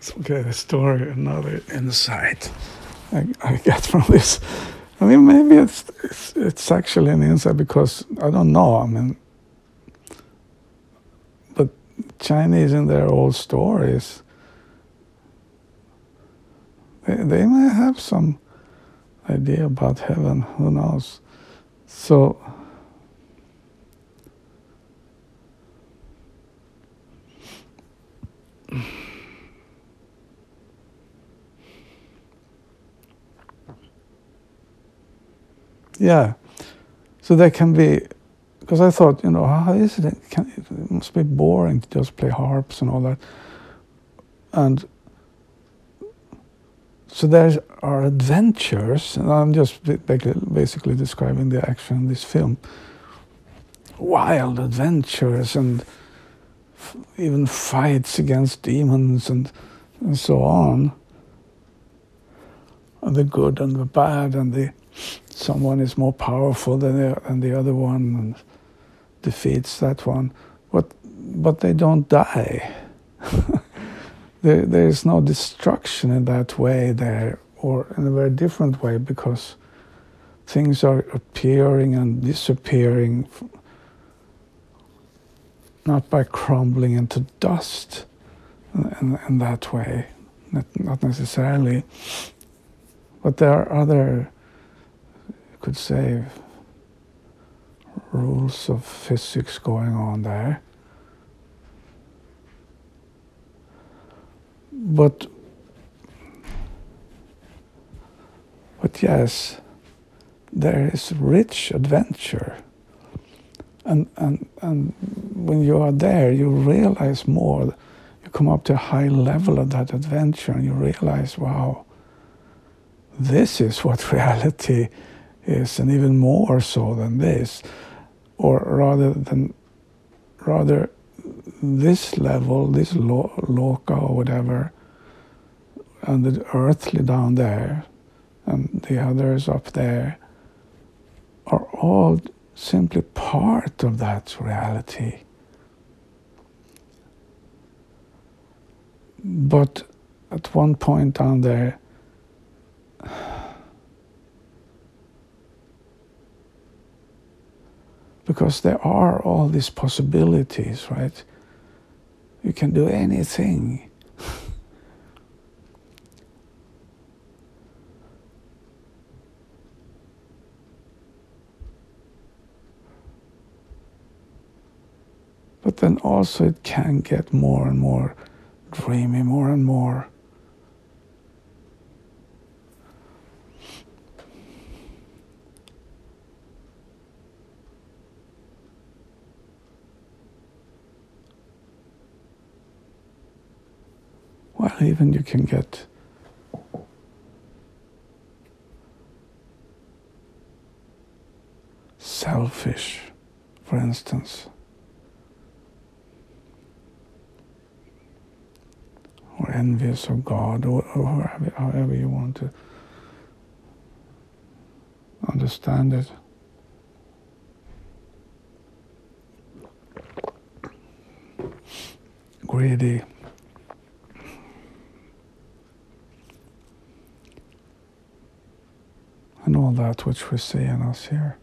Okay, the story, another insight I get from this. I mean, maybe it's actually an insight because I don't know. I mean, but Chinese in their old stories, they may have some idea about heaven. Who knows? So. Yeah, so they can be, because I thought, how is it? It must be boring to just play harps and all that. And so there are adventures, and I'm just basically describing the action in this film. Wild adventures and even fights against demons and so on. And the good and the bad, and someone is more powerful than the other one and defeats that one. But they don't die. There is no destruction in that way there, or in a very different way, because things are appearing and disappearing, not by crumbling into dust in that way, not necessarily. But there are other, you could say, rules of physics going on there. But yes, there is rich adventure. And when you are there, you realize more. You come up to a high level of that adventure and you realize, wow, this is what reality is, and even more so than this. Or rather this level, this loka or whatever, and the earthly down there, and the others up there, are all simply part of that reality. But at one point down there, because there are all these possibilities, right? You can do anything. But then also it can get more and more dreamy, more and more. Well, even you can get selfish, for instance. Or envious of God, or however you want to understand it. Greedy. And all that which we see in us here.